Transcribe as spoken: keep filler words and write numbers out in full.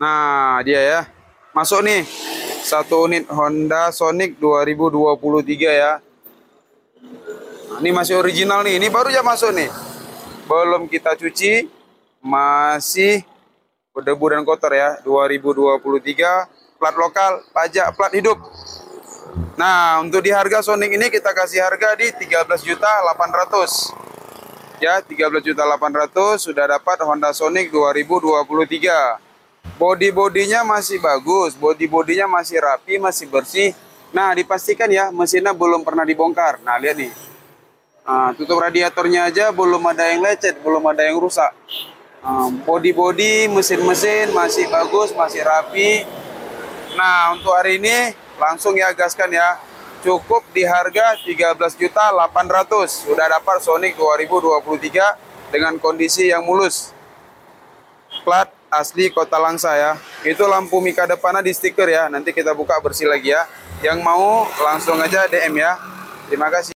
Nah, dia ya. Masuk nih. Satu unit Honda Sonic dua ribu dua puluh tiga ya. Nah, ini masih original nih. Ini baru aja masuk nih. Belum kita cuci. Masih berdebu dan kotor ya. dua ribu dua puluh tiga. Plat lokal, pajak, plat hidup. Nah, untuk di harga Sonic ini kita kasih harga di tiga belas juta delapan ratus. Ya, tiga belas juta delapan ratus sudah dapat Honda Sonic dua ribu dua puluh tiga. Body-bodinya masih bagus, body-bodinya masih rapi, masih bersih. Nah, dipastikan ya, mesinnya belum pernah dibongkar. Nah, lihat nih. Nah, tutup radiatornya aja belum ada yang lecet, belum ada yang rusak. Nah, body-body, mesin-mesin masih bagus, masih rapi. Nah, untuk hari ini langsung ya gaskan ya. Cukup di harga tiga belas juta delapan ratus. Sudah dapat Sonic dua ribu dua puluh tiga dengan kondisi yang mulus. Plat asli Kota Langsa ya. Itu lampu mika depannya di stiker ya. Nanti kita buka bersih lagi ya. Yang mau langsung aja D M ya. Terima kasih.